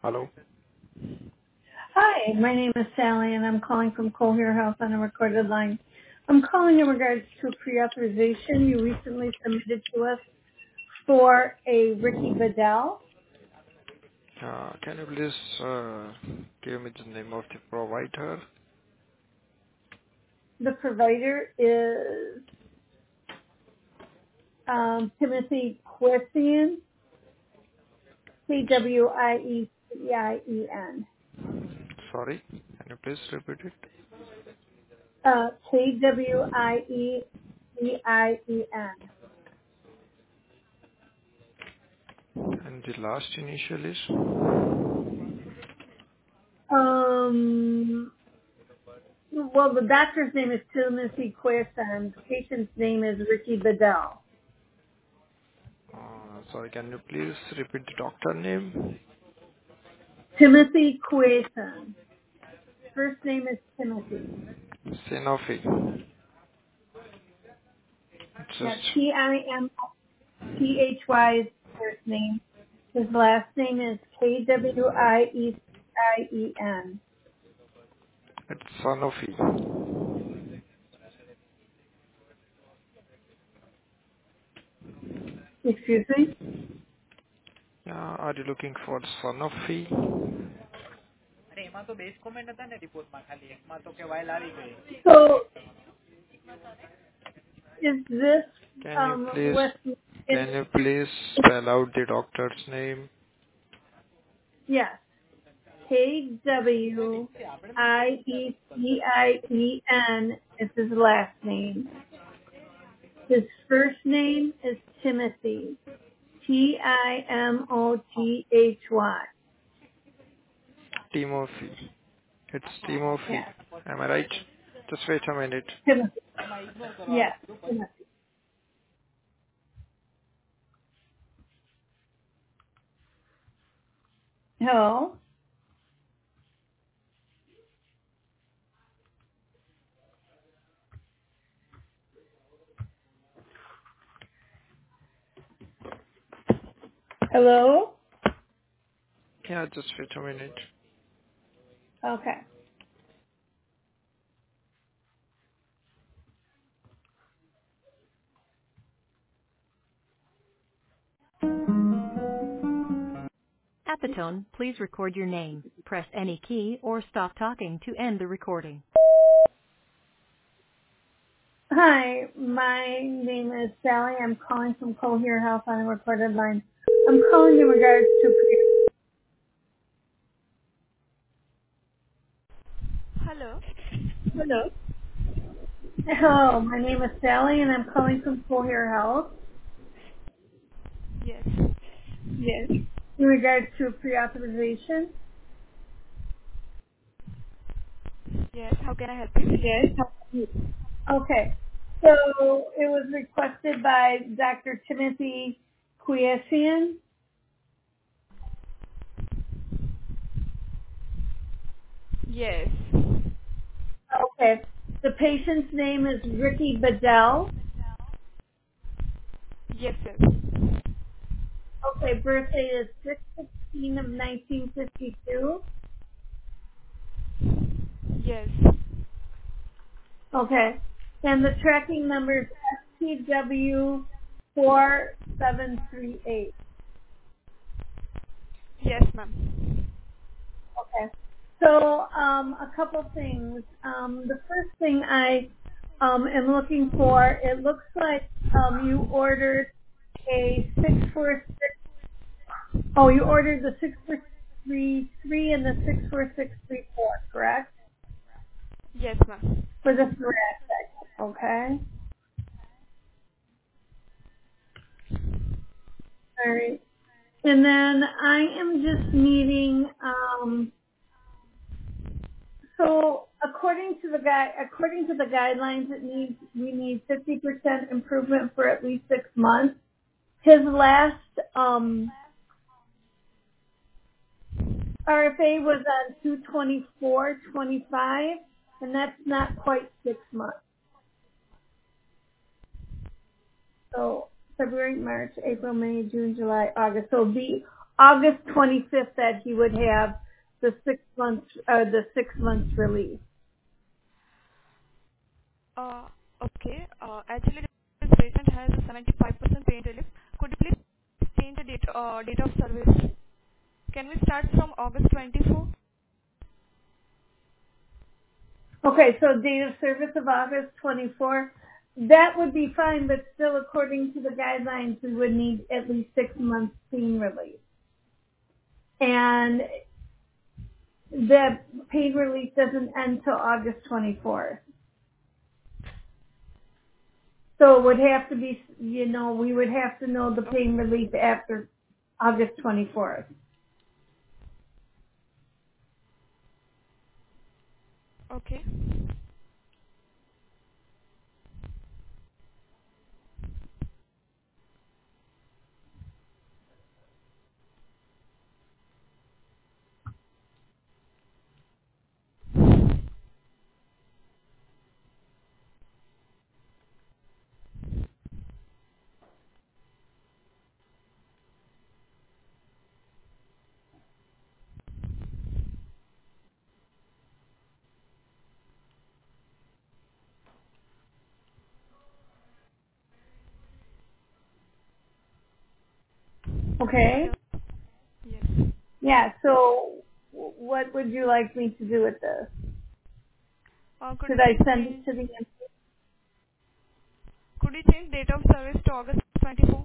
Hello. Hi, my name is Sally, and I'm calling from Cohere Health on a recorded line. I'm calling in regards to a pre-authorization you recently submitted to us for a Ricky Bedell. Can you please give me the name of the provider? The provider is Timothy Quisien, Kwieien. Sorry, can you please repeat it? Kwieien. And the last initial is? Well, the doctor's name is Timothy Quisien. The patient's name is Ricky Bedell. Sorry, can you please repeat the doctor name? Timothy Quason. First name is Timothy. Sanofi. Yeah, Just, Timothy is first name. His last name is Kwieien. it's Sanofi. Excuse me? Yeah, are you looking for Sanofi? So is this Can you please, West Michigan? can you please spell out the doctor's name? Yes. Kwieien is his last name. His first name is Timothy. Timothy. Timothy. It's Timothy. Yes. Am I right? Just wait a minute. Timothy. Yes. Timothy. Hello. Hello. Yeah, just wait a minute. Okay. At the tone, please record your name. Press any key or stop talking to end the recording. Hi, my name is Sally. I'm calling from Cohere Health on a recorded line. I'm calling in regards to. Hello. Hello. Hello, my name is Sally, and I'm calling from Cohere Health. Yes. Yes. In regards to a pre-authorization. Yes. How can I help you? Yes. Okay. So it was requested by Dr. Timothy Quason. Yes. Okay. The patient's name is Ricky Bedell. Yes, sir. Okay. Birthday is 6/16 of 1952. Yes. Okay. And the tracking number is STW4738. Yes, ma'am. Okay. So a couple things. The first thing I am looking for, it looks like you ordered a 646. Oh, you ordered the 6433 and the 64634, correct? Yes, ma'am. For the thoracic. Okay. All right. And then I am just needing. So according to the guidelines, we need 50% improvement for at least 6 months. His last RFA was on 2/24/25, and that's not quite 6 months. So February, March, April, May, June, July, August. So it'll be August 25th that he would have the 6 months release. Okay. Actually, this patient has a 75% pain relief. Could you please change the date of service? Can we start from August 24? Okay, so date of service of August 24, that would be fine, but still according to the guidelines, we would need at least 6 months pain relief. And the pain relief doesn't end till August 24th. So it would have to be, we would have to know the pain relief after August 24th. Okay. Okay? Yes. Yeah, so what would you like me to do with this? Could Should you I please send change? it to the Could you change date of service to August 24?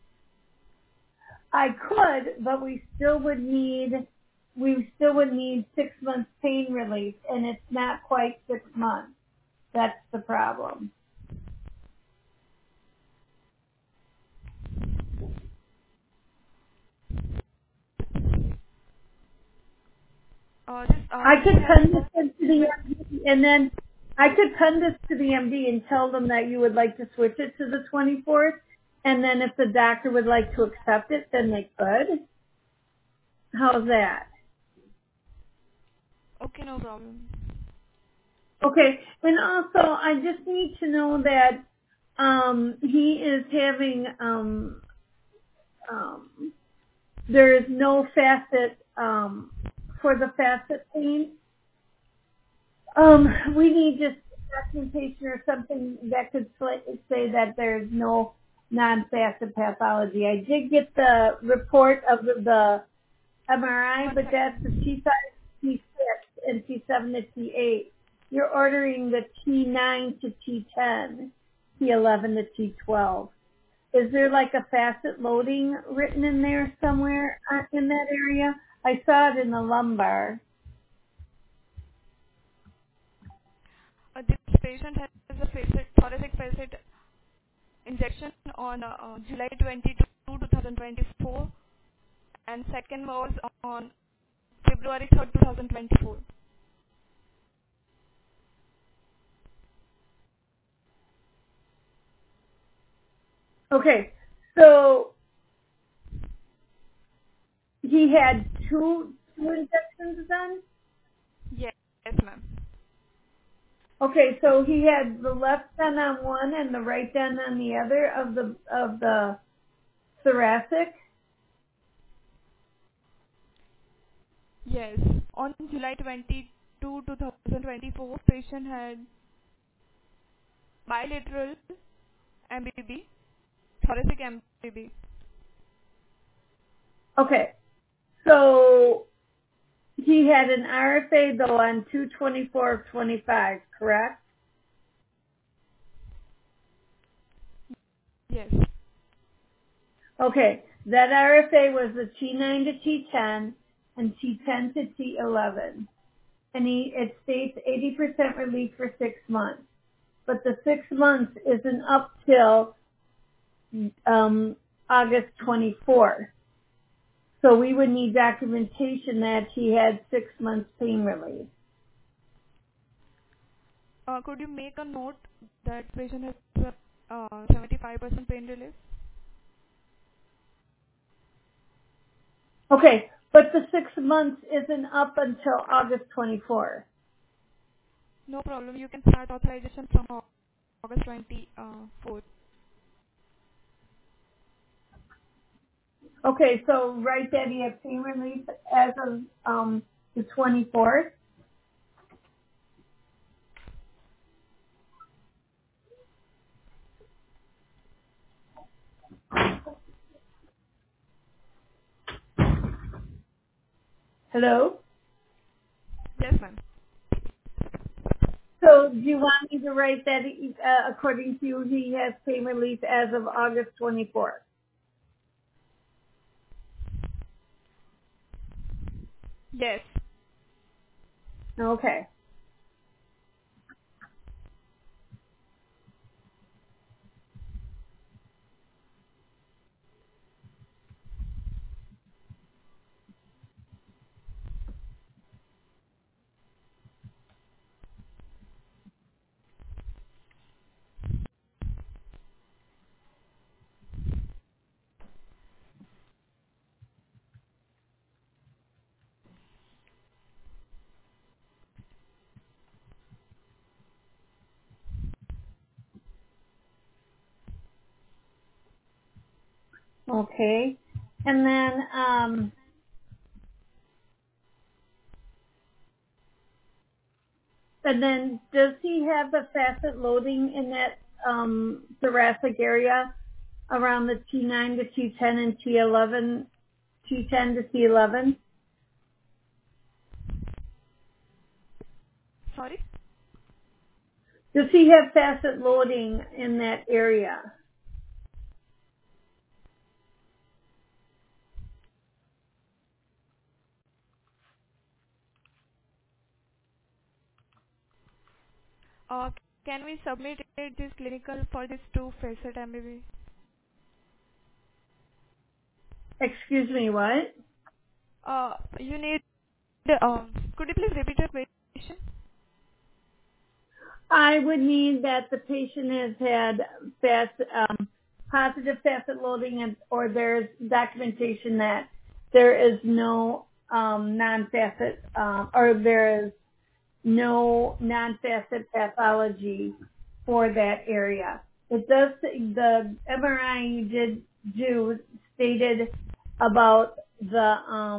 I could, but we still would need 6 months pain relief, and it's not quite 6 months. That's the problem. I He could has send this to the MD, and then I could send this to the MD and tell them that you would like to switch it to the 24th, and then if the doctor would like to accept it, then they could. How's that? Okay, no problem. Okay, and also I just need to know that he is having there is no facet for the facet pain. We need just documentation or something that could say that there's no non-facet pathology. I did get the report of the MRI, One but that's the second. T5 to T6 and T7 to T8. You're ordering the T9 to T10, T11 to T12. Is there like a facet loading written in there somewhere in that area? I saw it in the lumbar. This patient has a thoracic facet injection on July 22, 2024, and second was on February 3rd, 2024. Okay, so he had two injections done? Yes, ma'am. Okay, so he had the left done on one and the right done on the other of the thoracic? Yes. On July 22, 2024, patient had bilateral MBB, thoracic MBB. Okay, so he had an RFA though on 2/24 of 25, correct? Yes. Okay, that RFA was the T9 to T10 and T10 to T11. And it states 80% relief for 6 months. But the 6 months isn't up till August 24th. So we would need documentation that he had 6 months pain relief. Could you make a note that patient has 75% pain relief? Okay, but the 6 months isn't up until August 24th. No problem. You can start authorization from August 24th. Okay, so write that he had pain relief as of the 24th. Hello? Yes, ma'am. So do you want me to write that according to you, he has pain relief as of August 24th? Yes. Okay. Okay. And then does he have the facet loading in that thoracic area around the T9 to T10 and T11, T10 to T11? Sorry? Does he have facet loading in that area? Uh, can we submit this clinical for this 2 facet MBB? Excuse me, what? You need, could you please repeat your question? I would need that the patient has had positive facet loading or there's documentation that there is no non-facet or there is no non-facet pathology for that area. It does, the MRI you did do stated about the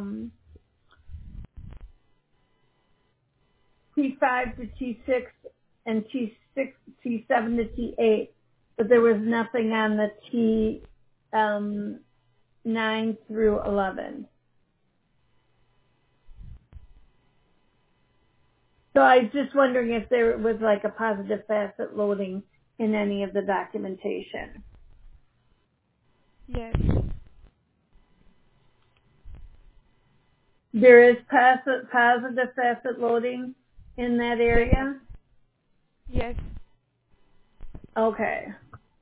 T5 to T6 and T6, T7 to T8, but there was nothing on the T9 through 11. So I was just wondering if there was like a positive facet loading in any of the documentation. Yes. There is positive facet loading in that Yes, ma'am. area? Yes. Okay.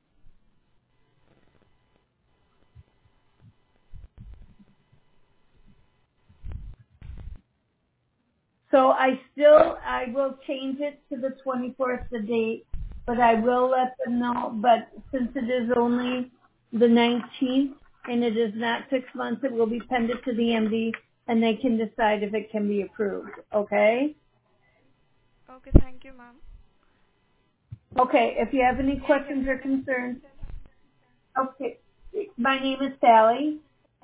So I will change it to the 24th, the date, but I will let them know, but since it is only the 19th and it is not 6 months, it will be pended to the MD and they can decide if it can be approved. Okay? Okay, thank you, ma'am. Okay, if you have any May I have questions your or name? concerns, okay. My name is Sally,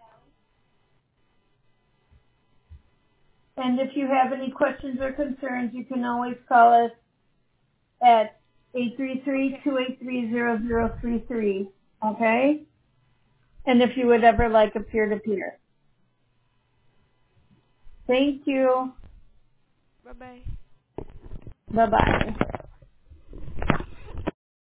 and if you have any questions or concerns, you can always call us at Okay. 833-283-0033. Okay? And if you would ever like a peer-to-peer. Thank you. Bye-bye. Bye-bye.